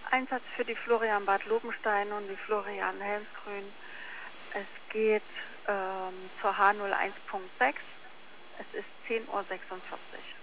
Einsatz für die Florian Bad Lobenstein und die Florian Helmsgrün. Es geht zur H01.6. Es ist 10:46 Uhr.